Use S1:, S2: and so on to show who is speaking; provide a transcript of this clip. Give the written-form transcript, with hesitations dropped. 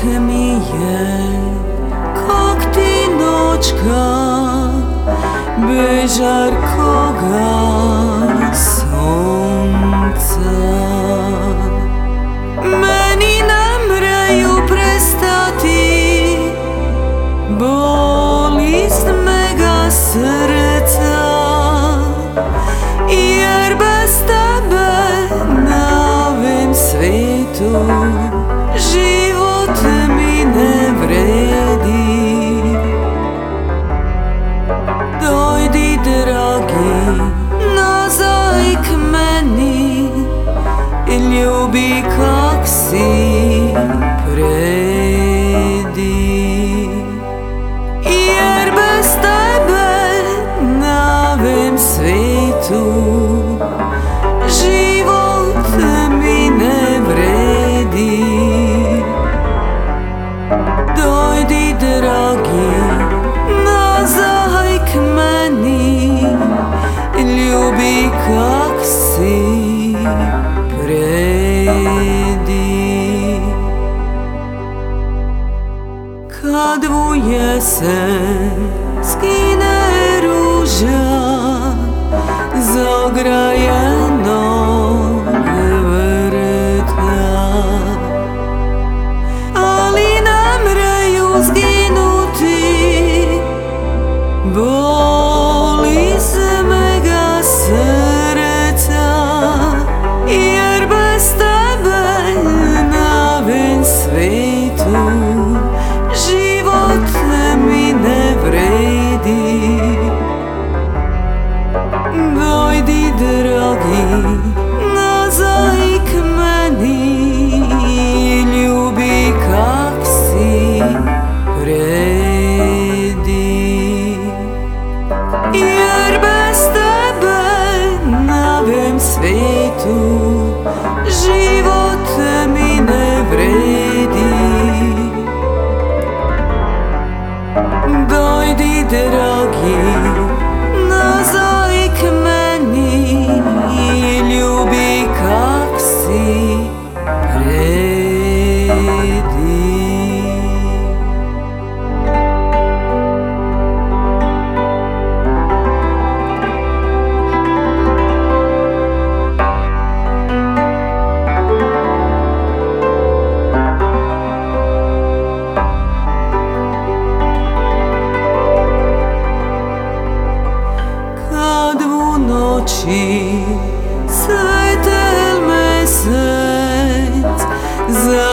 S1: mi je kak tinočka bez žarkoga sonca. Meni ne mreju prestati boli iz mega srca, jer bez tebe na ovim svijetu život mi ne vredi. Dojdi dragi nazaj k meni i ljubi kak si predi, jer bez tebe na ovim svijetu život mi ne vredi. Dojdi dragi nazaj k meni i ljubi kak si predi. Kad u jesen skine ruža zagrajenog vrta, ali ne mreju zginuti boli iz mega srca, jer bez tebe na ovim svijetu život mi ne vredi. Dojdi dragi nazaj k meni i ljubi kak si predi, jer bez tebe na ovim svijetu život mi ne vredi. Dojdi dragi nazaj k meni i ljubi kak si predi. Noći svetel mesec